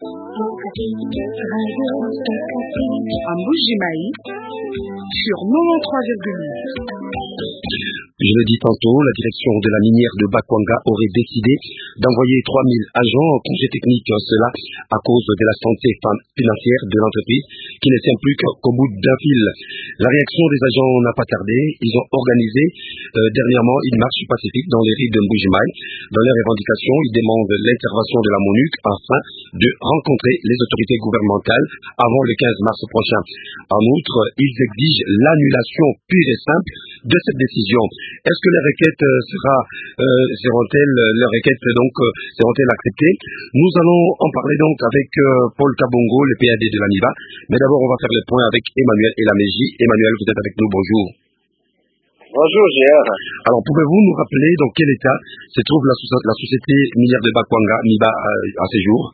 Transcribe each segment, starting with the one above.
À Mbujimaï, sur 93,8. Je le dis tantôt, la direction de la minière de Bakwanga aurait décidé d'envoyer 3000 agents en congé technique, cela à cause de la santé financière de l'entreprise qui ne tient plus qu'au bout d'un fil. La réaction des agents n'a pas tardé, ils ont organisé dernièrement une marche pacifique dans les rives de Mbujimaï. Dans leurs revendications, ils demandent l'intervention de la MONUC afin de rencontrer les autorités gouvernementales avant le 15 mars prochain. En outre, ils exigent l'annulation pure et simple de cette décision. Est-ce que les requêtes seront-elles acceptées? Nous allons en parler donc avec Paul Kabongo, le PAD de l'AMIBA. Mais d'abord, on va faire le point avec Emmanuel Elameji. Emmanuel, vous êtes avec nous, bonjour. Bonjour, GR. Alors, pouvez-vous nous rappeler dans quel état se trouve la société minière de Bakwanga, MIBA, à ce jour?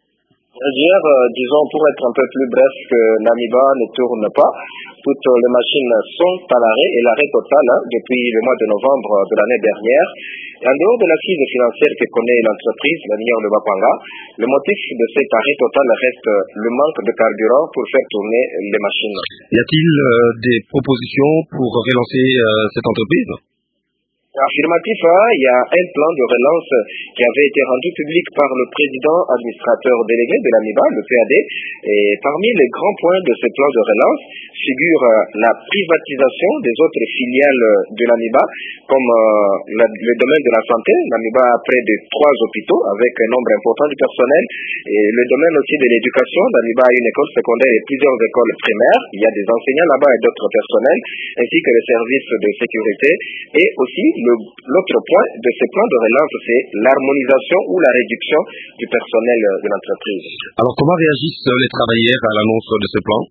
GR, disons, pour être un peu plus bref, que l'AMIBA ne tourne pas. Toutes les machines sont à l'arrêt et l'arrêt total depuis le mois de novembre de l'année dernière. Et en dehors de la crise financière que connaît l'entreprise, la minière de Bakwanga, le motif de cet arrêt total reste le manque de carburant pour faire tourner les machines. Y a-t-il des propositions pour relancer cette entreprise? Affirmatif, il y a un plan de relance qui avait été rendu public par le président administrateur délégué de l'AMIBA, le PAD, et parmi les grands points de ce plan de relance figure la privatisation des autres filiales de l'AMIBA, comme le domaine de la santé. L'AMIBA a près de 3 hôpitaux avec un nombre important de personnel, et le domaine aussi de l'éducation. L'AMIBA a une école secondaire et plusieurs écoles primaires. Il y a des enseignants là-bas et d'autres personnels, ainsi que les services de sécurité, et aussi l'autre point de ce plan de relance, c'est l'harmonisation ou la réduction du personnel de l'entreprise. Alors, comment réagissent les travailleurs à l'annonce de ce plan?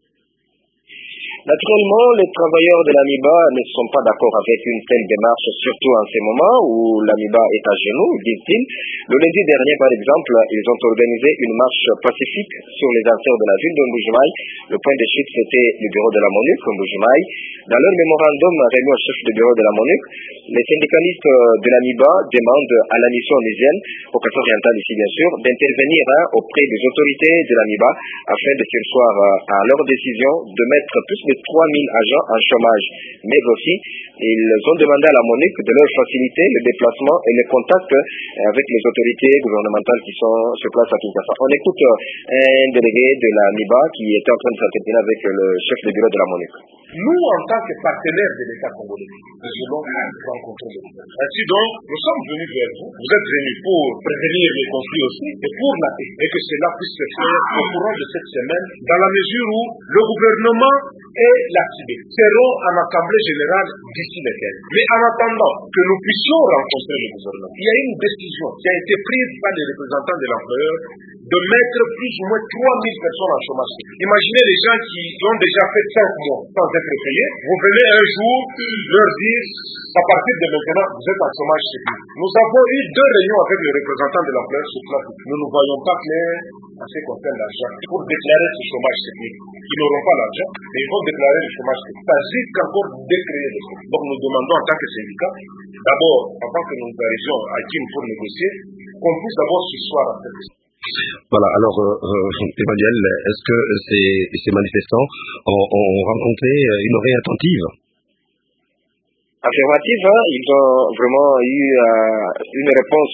Naturellement, les travailleurs de l'AMIBA ne sont pas d'accord avec une telle démarche, surtout en ce moment où l'AMIBA est à genoux, disent-ils. Le lundi dernier, par exemple, ils ont organisé une marche pacifique sur les artères de la ville de Mbujimaï. Le point de chute, c'était le bureau de la MONUC, Mbujimaï. Dans leur mémorandum remis au chef du bureau de la MONUC, les syndicalistes de l'AMIBA demandent à la mission onusienne, au Cap oriental ici bien sûr, d'intervenir auprès des autorités de l'AMIBA afin de surseoir à leur décision de mettre plus de 3000 agents en chômage. Mais aussi, ils ont demandé à la MONUC de leur faciliter le déplacement et les contacts avec les autorités gouvernementales qui sont sur place à Kinshasa. On écoute un délégué de l'AMIBA qui était en train de s'entretenir avec le chef de bureau de la MONUC. Nous, en tant que partenaires de l'État congolais, nous voulons rencontrer le gouvernement. Ainsi donc, nous sommes venus vers vous. Vous êtes venus pour prévenir les conflits aussi et pour la paix. Et que cela puisse se faire au courant de cette semaine, dans la mesure où le gouvernement et la CIDE seront en assemblée générale d'ici le 15. Mais en attendant que nous puissions rencontrer le gouvernement, il y a une décision qui a été prise par les représentants de l'employeur de mettre plus ou moins 3000 personnes en chômage. Imaginez les gens qui ont déjà fait 5 mois sans être payés. Vous venez un jour leur dire, à partir de maintenant, vous êtes en chômage technique. Nous avons eu 2 réunions avec les représentants de l'employeur sur place. Nous ne voyons pas clair en ce qui concerne l'argent pour déclarer ce chômage technique. Ils n'auront pas l'argent, mais ils vont déclarer le chômage technique. Ça risque encore de créer des problèmes. Donc nous demandons en tant que syndicat, d'abord, avant que nous arrivions à Kim pour négocier, qu'on puisse d'abord se soir à cette question. Voilà, alors Emmanuel, est-ce que ces manifestants ont rencontré une oreille attentive? Affirmative, ils ont vraiment eu une réponse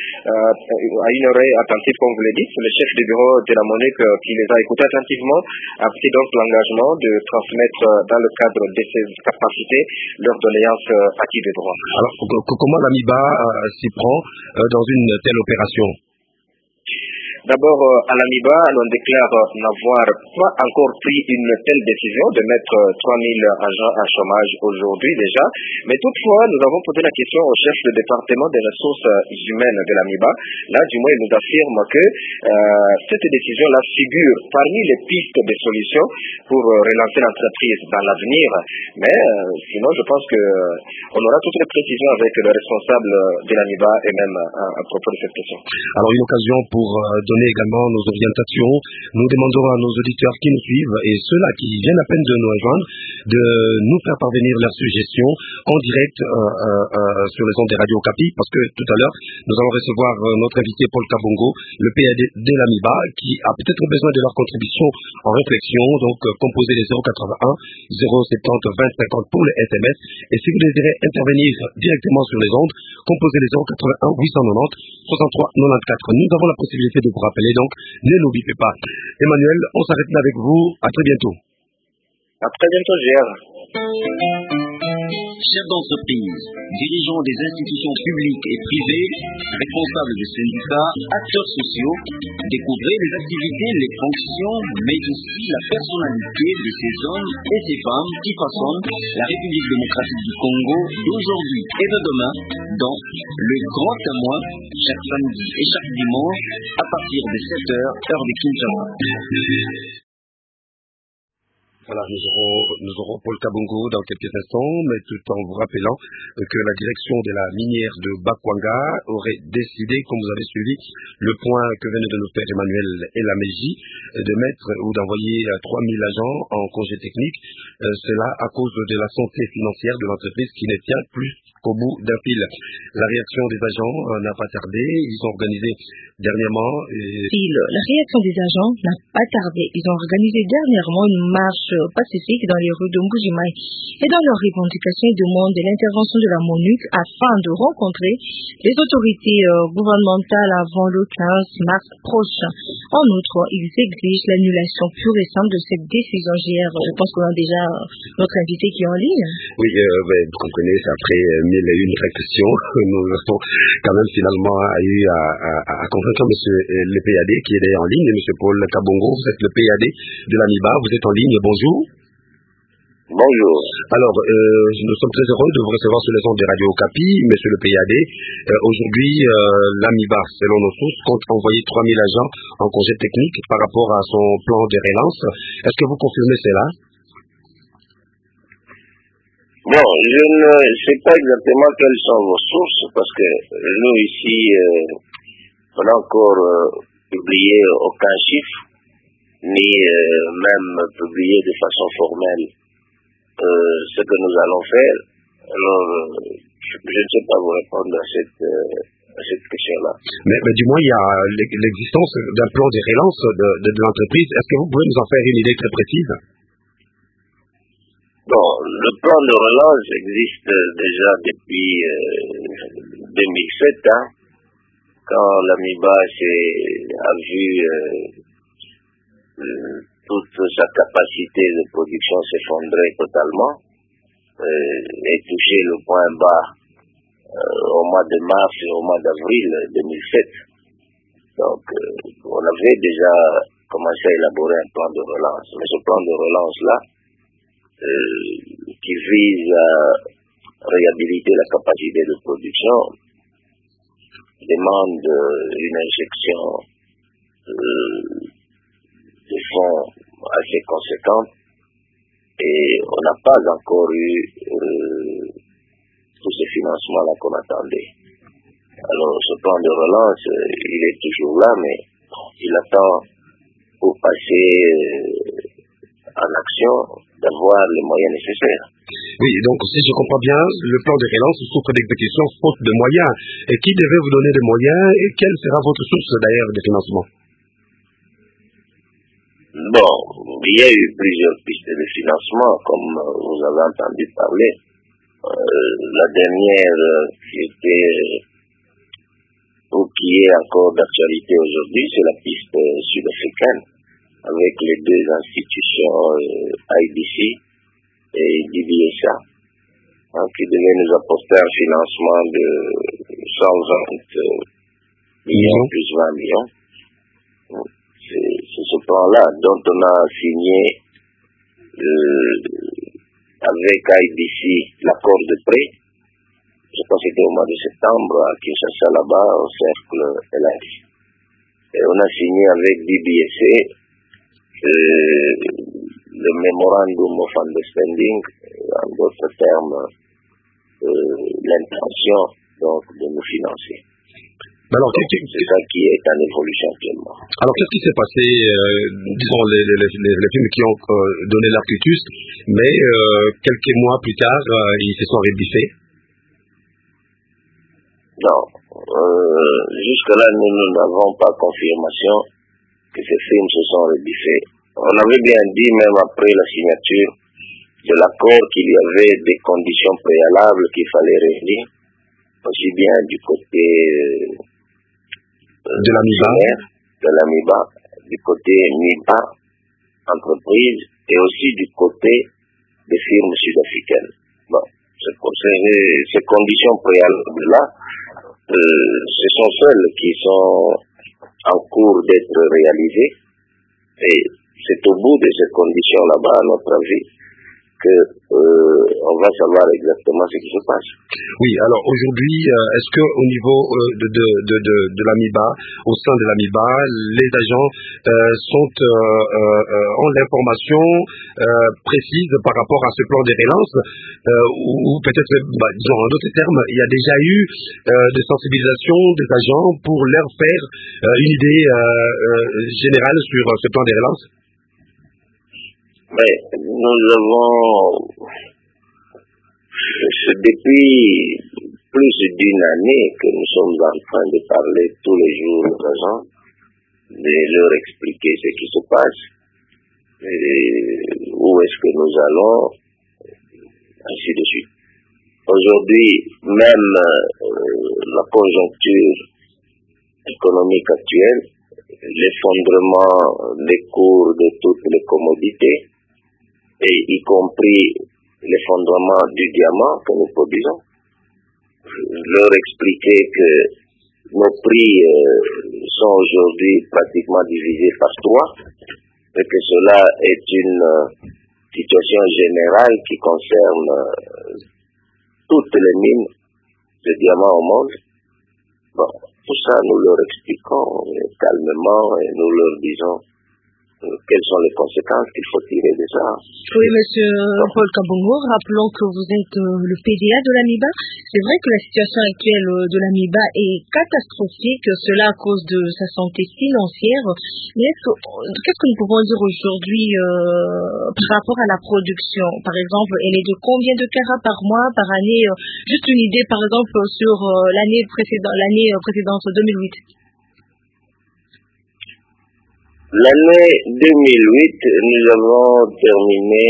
à une oreille attentive, comme vous le dites. Le chef du bureau de la MONUC qui les a écoutés attentivement a pris donc l'engagement de transmettre dans le cadre de ses capacités leurs doléances acquises de droit. Alors, comment l'AMIBA s'y prend dans une telle opération? D'abord, à l'AMIBA, l'on déclare n'avoir pas encore pris une telle décision de mettre 3000 agents en chômage aujourd'hui déjà. Mais toutefois, nous avons posé la question au chef du département des ressources humaines de l'AMIBA. Là, du moins, il nous affirme que cette décision-là figure parmi les pistes de solutions pour relancer l'entreprise dans l'avenir. Mais sinon, je pense qu'on aura toutes les précisions avec le responsable de l'AMIBA et même à propos de cette question. Alors, une occasion pour donner également nos orientations. Nous demanderons à nos auditeurs qui nous suivent et ceux-là qui viennent à peine de nous rejoindre de nous faire parvenir leurs suggestions en direct sur les ondes des radios Okapi, parce que tout à l'heure, nous allons recevoir notre invité Paul Kabongo, le PAD de l'AMIBA, qui a peut-être besoin de leur contribution en réflexion. Donc, composez les 081 070 20 50 pour les SMS. Et si vous désirez intervenir directement sur les ondes, composez les 081 890 63 94. Nous avons la possibilité de vous rappeler, donc ne l'oubliez pas. Emmanuel, on s'arrête là avec vous. À très bientôt. À très bientôt, Gérard. Chefs d'entreprise, dirigeants des institutions publiques et privées, responsables de syndicats, acteurs sociaux, découvrez les activités, les fonctions, mais aussi la personnalité de ces hommes et ces femmes qui façonnent la République démocratique du Congo d'aujourd'hui et de demain dans le Grand Témoin, chaque samedi et chaque dimanche à partir de 7h, heure de Kinshasa. Voilà, nous aurons Paul Kabongo dans quelques instants, mais tout en vous rappelant que la direction de la minière de Bakwanga aurait décidé, comme vous avez suivi le point que vient de nous faire Emmanuel et la MJ, de mettre ou d'envoyer 3000 agents en congé technique. Cela à cause de la santé financière de l'entreprise qui ne tient plus qu'au bout d'un fil. La réaction des agents n'a pas tardé. Ils ont organisé dernièrement... La réaction des agents n'a pas tardé. Ils ont organisé dernièrement une marche pacifique dans les rues de Mbujimaï. Et dans leurs revendications, ils demandent l'intervention de la MONUC afin de rencontrer les autorités gouvernementales avant le 15 mars prochain. En outre, ils exigent l'annulation pure et simple de cette décision. Je pense qu'on a déjà notre invité qui est en ligne. Oui, vous comprenez, c'est après 1001 questions. Nous avons quand même finalement eu à convaincre monsieur le PAD qui est d'ailleurs en ligne, monsieur Paul Kabongo. Vous êtes le PAD de l'AMIBA, vous êtes en ligne, bonjour. Bonjour. Alors, nous sommes très heureux de vous recevoir sur les ondes des radios Okapi, monsieur le PAD. Aujourd'hui, l'AMIBA, selon nos sources, compte envoyer 3000 agents en congé technique par rapport à son plan de relance. Est-ce que vous confirmez cela? Bon, je ne sais pas exactement quelles sont vos sources, parce que nous ici, on n'a encore publié aucun chiffre, ni même publié de façon formelle ce que nous allons faire. Alors, je ne sais pas vous répondre à cette question-là. Mais du moins, il y a l'existence d'un plan de relance de l'entreprise. Est-ce que vous pouvez nous en faire une idée très précise? Bon, le plan de relance existe déjà depuis 2007, quand l'AMIBA a vu toute sa capacité de production s'effondrer totalement et toucher le point bas au mois de mars et au mois d'avril 2007. Donc, on avait déjà commencé à élaborer un plan de relance. Mais ce plan de relance-là, qui vise à réhabiliter la capacité de production, demande une injection de fonds assez conséquente et on n'a pas encore eu tous ces financements-là qu'on attendait. Alors ce plan de relance, il est toujours là, mais il attend pour passer en action d'avoir les moyens nécessaires. Oui, donc si je comprends bien, le plan de relance souffre d'exécution faute de moyens. Et qui devait vous donner des moyens et quelle sera votre source d'ailleurs de financement? Bon, il y a eu plusieurs pistes de financement, comme vous avez entendu parler. La dernière qui est encore d'actualité aujourd'hui, c'est la piste sud-africaine, avec les deux institutions IDC et DBSA, qui devaient nous apporter un financement de 120 millions plus 20 millions. C'est ce plan-là dont on a signé avec IDC l'accord de prêt. Je pense que c'était au mois de septembre à Kinshasa, là-bas, au cercle LH. Et on a signé avec DBSA le Memorandum of Understanding, en d'autres termes, l'intention donc de nous financer. Alors, c'est ça qui est en évolution actuellement. Alors, qu'est-ce qui s'est passé, disons, les films qui ont donné l'arcutus, mais quelques mois plus tard, ils se sont rébiffés? Non. Jusque-là, nous n'avons pas confirmation que ces films se sont rébiffés. On avait bien dit, même après la signature de l'accord, qu'il y avait des conditions préalables qu'il fallait réunir, aussi bien du côté de l'AMIBA, du côté MIBA, entreprise, et aussi du côté des firmes sud-africaines. Bon, ces conditions préalables-là, ce sont celles qui sont en cours d'être réalisées, et c'est au bout de ces conditions là-bas, à notre avis, on va savoir exactement ce qui se passe. Oui, alors aujourd'hui, est-ce que au niveau de l'AMIBA, au sein de l'AMIBA, les agents ont l'information précise par rapport à ce plan de relance, ou peut-être, disons en d'autres termes, il y a déjà eu des sensibilisations des agents pour leur faire une idée générale sur ce plan de relance? Mais nous avons, depuis plus d'une année que nous sommes en train de parler tous les jours aux agents, de leur expliquer ce qui se passe, et où est-ce que nous allons, ainsi de suite. Aujourd'hui, même la conjoncture économique actuelle, l'effondrement des cours de toutes les commodités, et y compris l'effondrement du diamant que nous produisons, leur expliquer que nos prix sont aujourd'hui pratiquement divisés par 3, et que cela est une situation générale qui concerne toutes les mines de diamants au monde. Bon, tout ça, nous leur expliquons calmement et nous leur disons quelles sont les conséquences qu'il faut tirer de ça. Oui, monsieur Paul Kabongo, rappelons que vous êtes le PDA de l'AMIBA. C'est vrai que la situation actuelle de l'AMIBA est catastrophique, cela à cause de sa santé financière. Mais qu'est-ce que nous pouvons dire aujourd'hui par rapport à la production? Par exemple, elle est de combien de carats par mois, par année? Juste une idée, par exemple, sur l'année précédente, 2008. L'année 2008, nous avons terminé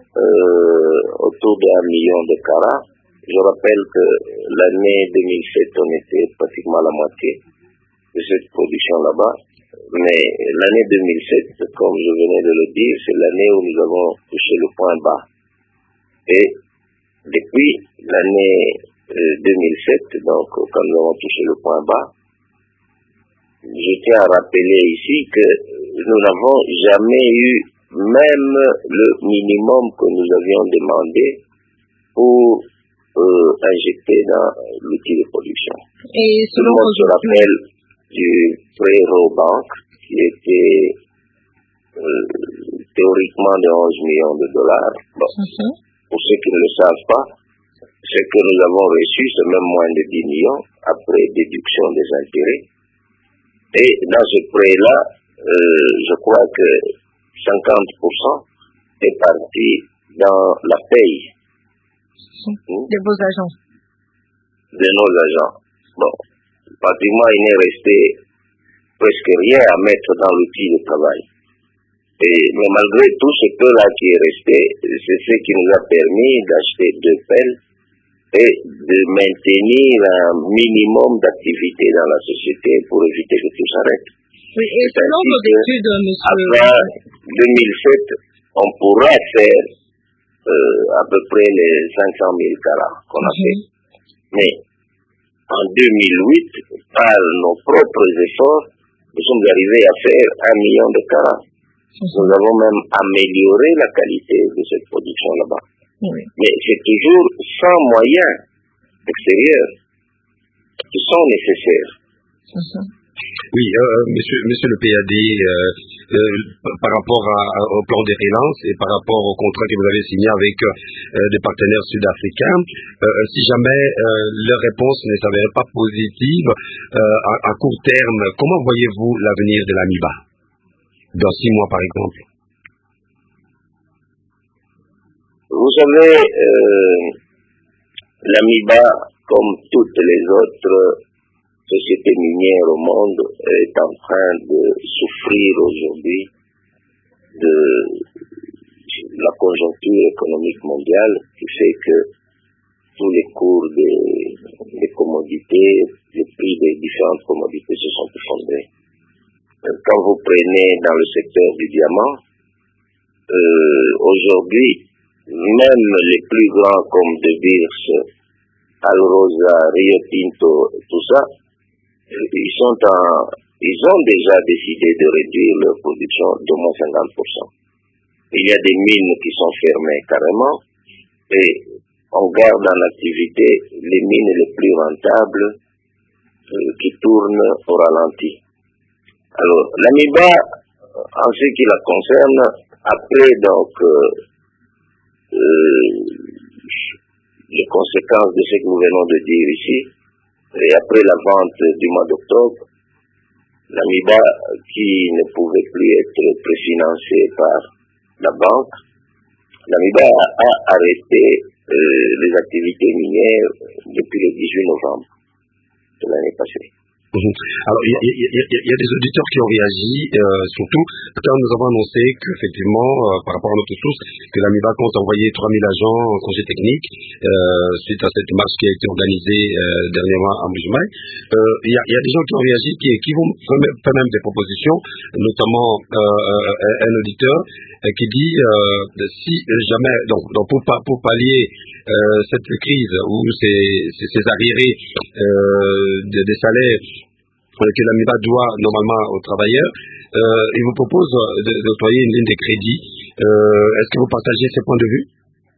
autour d'1 million de carats. Je rappelle que l'année 2007, on était pratiquement à la moitié de cette production là-bas. Mais l'année 2007, comme je venais de le dire, c'est l'année où nous avons touché le point bas. Et depuis l'année 2007, donc quand nous avons touché le point bas, je tiens à rappeler ici que nous n'avons jamais eu même le minimum que nous avions demandé pour injecter dans l'outil de production. Et tout le monde se rappelle du prêt Robank qui était théoriquement de 11 millions de dollars. Bon, pour ceux qui ne le savent pas, ce que nous avons reçu, c'est même moins de 10 millions après déduction des intérêts. Et dans ce prêt-là, je crois que 50% est parti dans la paye de vos agents. De nos agents. Bon, pratiquement, il n'est resté presque rien à mettre dans l'outil de travail. Mais malgré tout ce peu-là qui est resté, c'est ce qui nous a permis d'acheter 2 pelles et de maintenir un minimum d'activité dans la société pour éviter que tout s'arrête. Oui, et selon vos études, monsieur... Après 2007, on pourra faire à peu près les 500 000 carats qu'on a fait. Mais en 2008, par nos propres efforts, nous sommes arrivés à faire 1 million de carats. Nous avons même amélioré la qualité de cette production là-bas. Oui. Mais c'est toujours sans moyens extérieurs qui sont nécessaires. Oui, monsieur le PAD, par rapport au plan de relance et par rapport au contrat que vous avez signé avec des partenaires sud-africains. Si jamais leur réponse ne s'avérait pas positive à court terme, comment voyez-vous l'avenir de l'AMIBA dans 6 mois par exemple? Vous savez, l'AMIBA, comme toutes les autres sociétés minières au monde, est en train de souffrir aujourd'hui de la conjoncture économique mondiale qui fait que tous les cours des commodités, les prix des différentes commodités se sont effondrés. Quand vous prenez dans le secteur du diamant, aujourd'hui, même les plus grands comme De Beers, Alrosa, Rio Tinto, tout ça, ils ont déjà décidé de réduire leur production d'au moins 50%. Il y a des mines qui sont fermées carrément et on garde en activité les mines les plus rentables qui tournent au ralenti. Alors, l'AMIBA, en ce qui la concerne, après donc les conséquences de ce que nous venons de dire ici, et après la vente du mois d'octobre, l'AMIBA, qui ne pouvait plus être préfinancée par la banque, l'AMIBA a arrêté les activités minières depuis le 18 novembre de l'année passée. Alors, il y a des auditeurs qui ont réagi, surtout quand nous avons annoncé qu'effectivement, par rapport à notre source, que l'AMIBA compte envoyer 3000 agents en congé technique suite à cette marche qui a été organisée dernièrement à Mbuji-Mayi. Il y a des gens qui ont réagi, qui vont faire même des propositions, notamment un auditeur qui dit si jamais, donc pour pallier cette crise ou ces arriérés des salaires que l'AMIBA doit normalement aux travailleurs, il vous propose d'octroyer une ligne de crédit. Est-ce que vous partagez ce point de vue?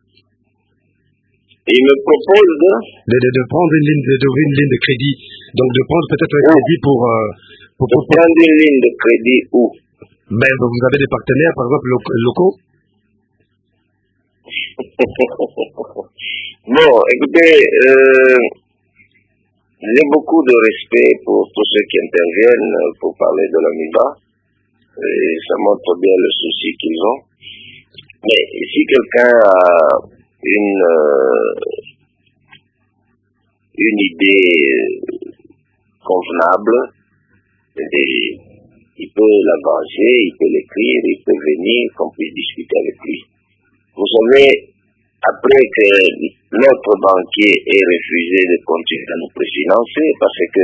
Il me propose de prendre d'ouvrir une ligne de crédit, donc de prendre peut-être un crédit pour prendre une ligne de crédit où? Ben, vous avez des partenaires, par exemple, locaux? Bon, écoutez, j'ai beaucoup de respect pour tous ceux qui interviennent pour parler de l'AMIBA, et ça montre bien le souci qu'ils ont. Mais si quelqu'un a une idée convenable, il peut l'avancer, il peut l'écrire, il peut venir, qu'on puisse discuter avec lui. Vous savez, après que notre banquier ait refusé de continuer à nous préfinancer parce que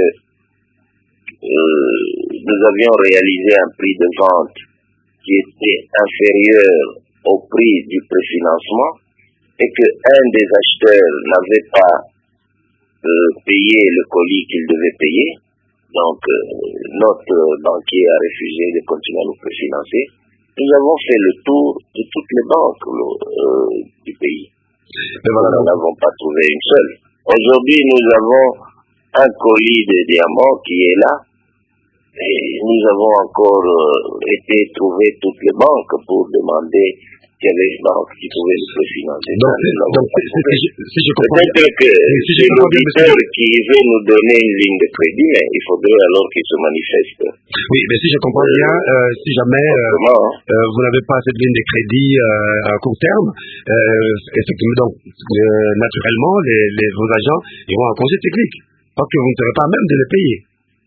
nous avions réalisé un prix de vente qui était inférieur au prix du préfinancement et qu'un des acheteurs n'avait pas payé le colis qu'il devait payer. Donc, notre banquier a refusé de continuer à nous préfinancer. Nous avons fait le tour de toutes les banques du pays. Nous n'avons pas trouvé une seule. Aujourd'hui, nous avons un colis de diamants qui est là. Et nous avons encore été trouver toutes les banques pour demander quelle est la banque qui pouvait nous préfinancer. Donc, si je comprends bien, peut-être que c'est l'auditeur qui veut nous donner une ligne de crédit, mais il faudrait alors qu'il se manifeste. Oui, mais si je comprends bien, si jamais vous n'avez pas cette ligne de crédit à court terme, effectivement, donc, naturellement, vos agents iront en congé technique, parce que vous ne serez pas à même de les payer.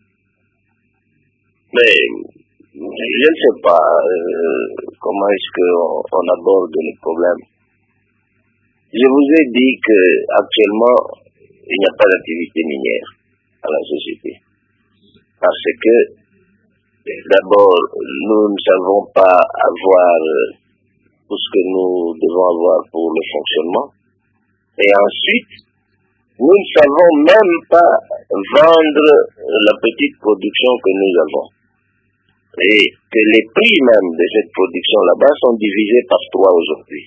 Mais je ne sais pas comment est-ce qu'on aborde le problème. Je vous ai dit qu'actuellement, il n'y a pas d'activité minière à la société. Parce que, d'abord, nous ne savons pas avoir tout ce que nous devons avoir pour le fonctionnement. Et ensuite, nous ne savons même pas vendre la petite production que nous avons. Et que les prix même de cette production là-bas sont divisés par 3 aujourd'hui.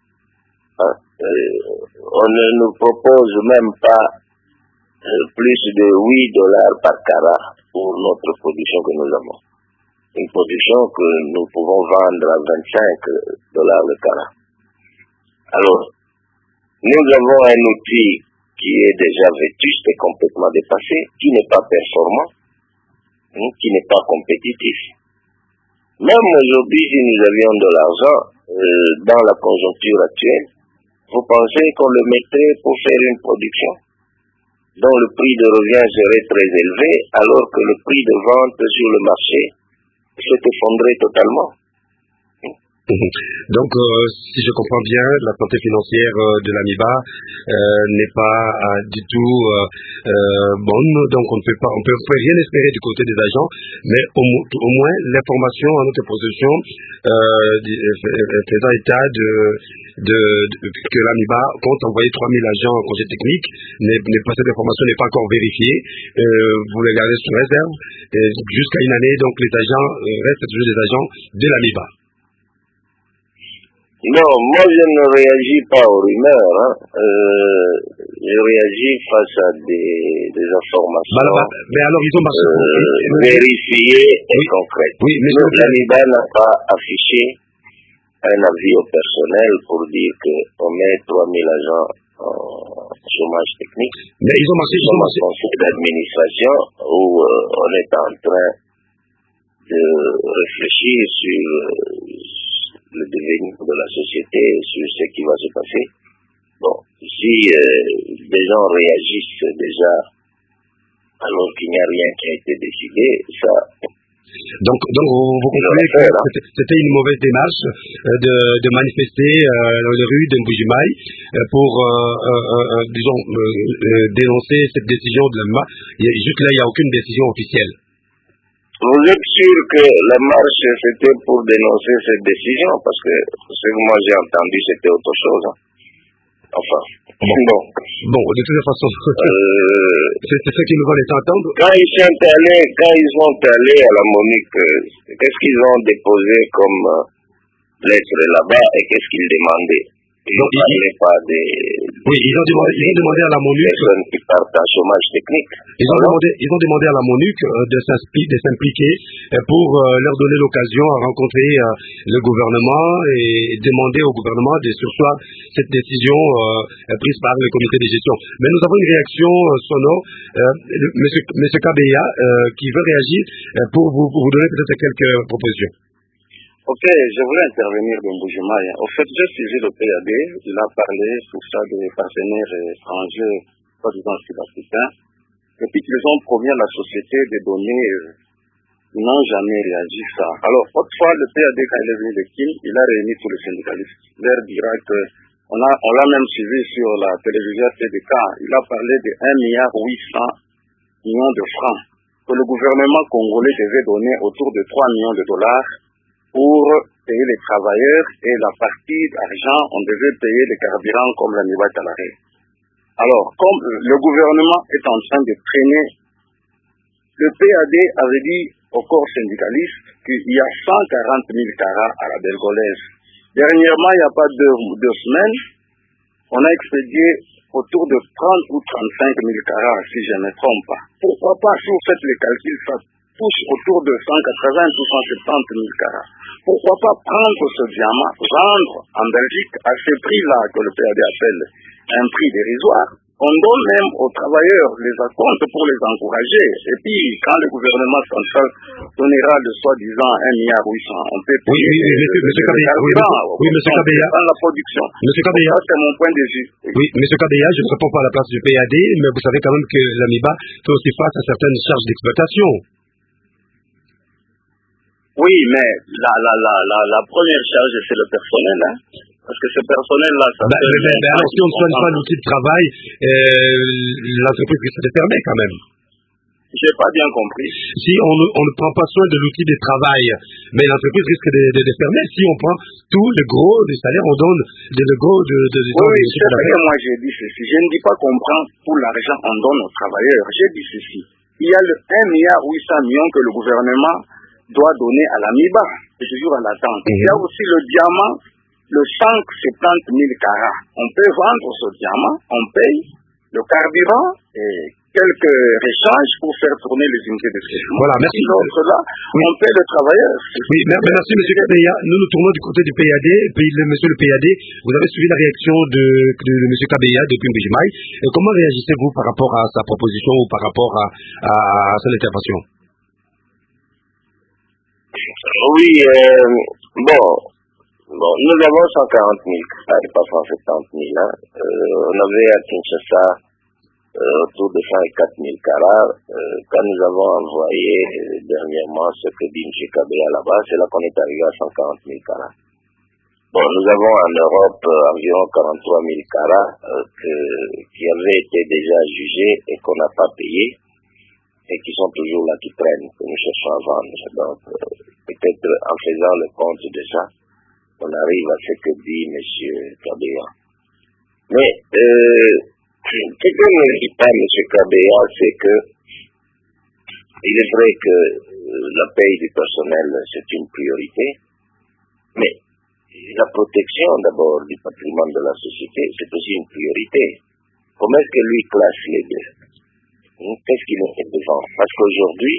On ne nous propose même pas plus de $8 par carat pour notre production que nous avons. une production que nous pouvons vendre à $25 le carat. Alors, nous avons un outil qui est déjà vétuste et complètement dépassé, qui n'est pas performant, qui n'est pas compétitif. Même aujourd'hui, si nous avions de l'argent, dans la conjoncture actuelle, vous pensez qu'on le mettrait pour faire une production dont le prix de revient serait très élevé, alors que le prix de vente sur le marché s'est effondré totalement. Donc, si je comprends bien, la santé financière de l'AMIBA n'est pas du tout bonne, donc on peut rien espérer du côté des agents, mais au moins l'information à notre possession faisant état que l'AMIBA compte envoyer 3000 agents en congé technique, cette information n'est pas encore vérifiée, vous les gardez sous réserve, jusqu'à une année, donc les agents restent toujours des agents de l'AMIBA. Non, moi je ne réagis pas aux rumeurs, je réagis face à des informations mais alors ils ont marché vérifiées et concrètes. Oui, mais l'AMIBA n'a pas affiché un avis au personnel pour dire qu'on met 3000 agents en chômage technique. Mais ils ont marché dans un conseil d'administration où on est en train de réfléchir sur le devenir de la société, sur ce qui va se passer. Bon, si des gens réagissent déjà alors qu'il n'y a rien qui a été décidé, ça... Donc vous comprenez que c'était une mauvaise démarche de manifester dans les rues de Mbuji-Mayi pour, disons, dénoncer cette décision de l'AMIBA. Juste là, il n'y a aucune décision officielle. Vous êtes sûr que la marche, c'était pour dénoncer cette décision? Parce que ce que moi j'ai entendu, c'était autre chose. Enfin, bon, de toute façon, c'est ce qui nous va les entendre. Quand ils sont allés à la Monique, qu'est-ce qu'ils ont déposé comme lettre là-bas et qu'est-ce qu'ils demandaient? Ils ne parlaient pas des... Oui, ils ont demandé à la MONUC... personnes qui partent en chômage technique. Ils ont demandé à la MONUC de s'impliquer pour leur donner l'occasion à rencontrer le gouvernement et demander au gouvernement de surseoir cette décision prise par le comité de gestion. Mais nous avons une réaction sonore. Monsieur Kabeya, qui veut réagir pour vous donner peut-être quelques propositions. Ok, je voulais intervenir dans Mbuji-Mayi. Au fait, j'ai suivi le PAD, il a parlé sur ça des partenaires étrangers, soi-disant sud-africains, et puis qu'ils ont promis à la société de donner, ils n'ont jamais réagi ça. Alors, autrefois, le PAD, quand il est venu de Kim, il a réuni tous les syndicalistes. Il leur dira que, on l'a même suivi sur la télévision TDK, il a parlé de 1,8 milliard de francs que le gouvernement congolais devait donner autour de 3 millions de dollars pour payer les travailleurs et la partie d'argent, on devait payer les carburants comme l'AMIBA est à l'arrêt. Alors, comme le gouvernement est en train de traîner, le PAD avait dit au corps syndicaliste qu'il y a 140 000 carats à la Belgolaise. Dernièrement, il n'y a pas deux semaines, on a expédié autour de 30 ou 35 000 carats, si je ne me trompe pas. Pourquoi pas, si vous faites les calculs, ça touche autour de 180 ou 170 000 carats. Pourquoi pas prendre ce diamant, vendre en Belgique à ce prix-là que le PAD appelle un prix dérisoire? On donne même aux travailleurs les acomptes pour les encourager. Et puis, quand le gouvernement central donnera de soi-disant 1,8 milliard, on peut payer monsieur Kabeya, dans la production. Monsieur Kabeya, c'est mon point de vue. Oui, monsieur Kabeya, je ne réponds pas à la place du PAD, mais vous savez quand même que l'AMIBA fait aussi face à certaines charges d'exploitation. Oui, mais la première charge, c'est le personnel, hein. Parce que ce personnel-là, ça alors, si on ne soigne pas l'outil de travail, l'entreprise risque de fermer quand même. Je n'ai pas bien compris. Si on ne prend pas soin de l'outil de travail, mais l'entreprise risque de fermer. Si on prend tout le gros du salaire, on donne le gros de oui, c'est vrai que moi j'ai dit ceci. Je ne dis pas qu'on prend tout l'argent, on donne aux travailleurs. J'ai dit ceci. Il y a le 1,8 milliard que le gouvernement doit donner à l'AMIBA. C'est toujours à l'attente. Il y a aussi le diamant, le 170 000 carats. On peut vendre ce diamant, on paye le carburant et quelques échanges pour faire tourner les unités de traitement. Voilà, merci. Sinon, cela, on paie les travailleurs. Oui, merci M. Kabeya. Nous nous tournons du côté du PAD. Monsieur le PAD, vous avez suivi la réaction de M. Kabeya depuis Mbujimai. Comment réagissez-vous par rapport à sa proposition ou par rapport à son intervention? Oui, bon, nous avons 140 000, pas 170 000. Hein. On avait à Kinshasa autour de 104 000 carats. Quand nous avons envoyé dernièrement ce que dit M. Kabeya là-bas, c'est là qu'on est arrivé à 140 000 carats. Bon, nous avons en Europe environ 43 000 carats qui avaient été déjà jugés et qu'on n'a pas payés et qui sont toujours là, qui traînent, que nous cherchons à vendre. Donc, peut-être en faisant le compte de ça, on arrive à ce que dit M. Kabeya. Mais, ce que ne dit pas M. Kabeya, c'est que il est vrai que la paye du personnel, c'est une priorité, mais la protection d'abord du patrimoine de la société, c'est aussi une priorité. Comment est-ce que lui classe les deux? Qu'est-ce qu'il est devant? Parce qu'aujourd'hui,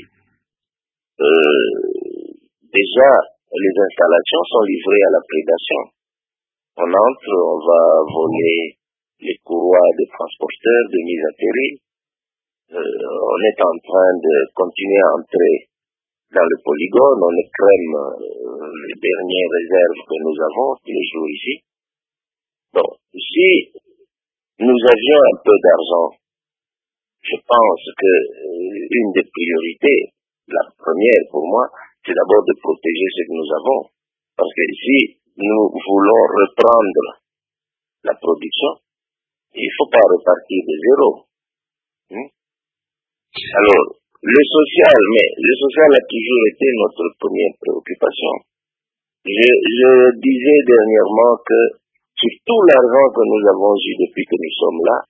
déjà, les installations sont livrées à la prédation. On entre, on va voler les courroies des transporteurs, de mise à terre. On est en train de continuer à entrer dans le polygone, on écrème les dernières réserves que nous avons tous les jours ici. Donc, si nous avions un peu d'argent, je pense que une des priorités, la première pour moi, c'est d'abord de protéger ce que nous avons. Parce que si nous voulons reprendre la production, il ne faut pas repartir de zéro. Alors, le social a toujours été notre première préoccupation. Je disais dernièrement que sur tout l'argent que nous avons eu depuis que nous sommes là,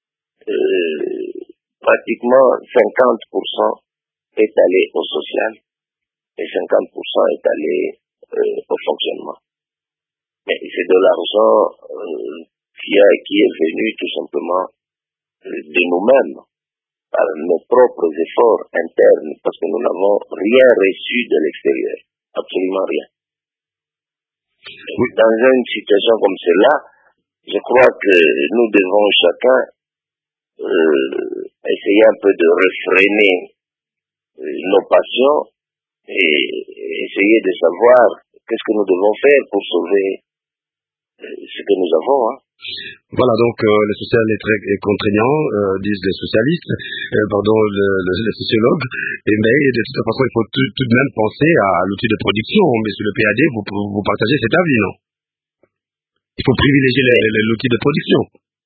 pratiquement 50% est allé au social et 50% est allé au fonctionnement. Mais c'est de l'argent qui est venu tout simplement de nous-mêmes, par nos propres efforts internes, parce que nous n'avons rien reçu de l'extérieur, absolument rien. Dans une situation comme celle-là, je crois que nous devons chacun essayer un peu de réfréner nos passions et essayer de savoir qu'est-ce que nous devons faire pour sauver ce que nous avons. Voilà, donc le social est très contraignant, disent les socialistes, les sociologues, mais de toute façon, il faut tout de même penser à l'outil de production. Mais sur le PAD, vous partagez cet avis, non? Il faut privilégier l'outil de production.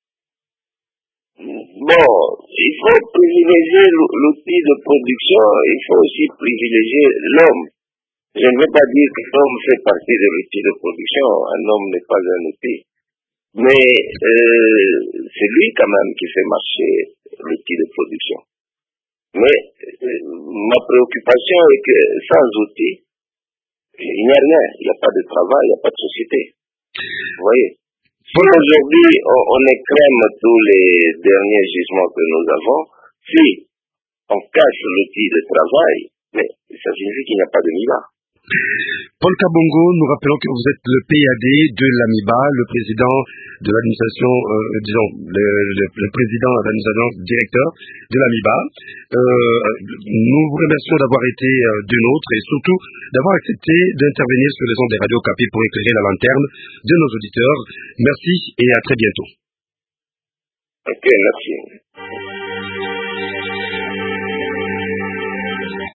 Bon, il faut privilégier l'outil de production, il faut aussi privilégier l'homme. Je ne veux pas dire que l'homme fait partie de l'outil de production, un homme n'est pas un outil. Mais c'est lui quand même qui fait marcher l'outil de production. Mais ma préoccupation est que sans outils, il n'y a rien, il n'y a pas de travail, il n'y a pas de société. Vous voyez? Si aujourd'hui on écrème tous les derniers gisements que nous avons, si on casse l'outil de travail, mais ça signifie qu'il n'y a pas de MIBA. Paul Kabongo, nous rappelons que vous êtes le PAD de l'AMIBA, le président de l'administration, le président de l'administration directeur de l'AMIBA. Nous vous remercions d'avoir été de nôtres et surtout d'avoir accepté d'intervenir sur les ondes des radios Okapi pour éclairer la lanterne de nos auditeurs. Merci et à très bientôt. Ok, merci.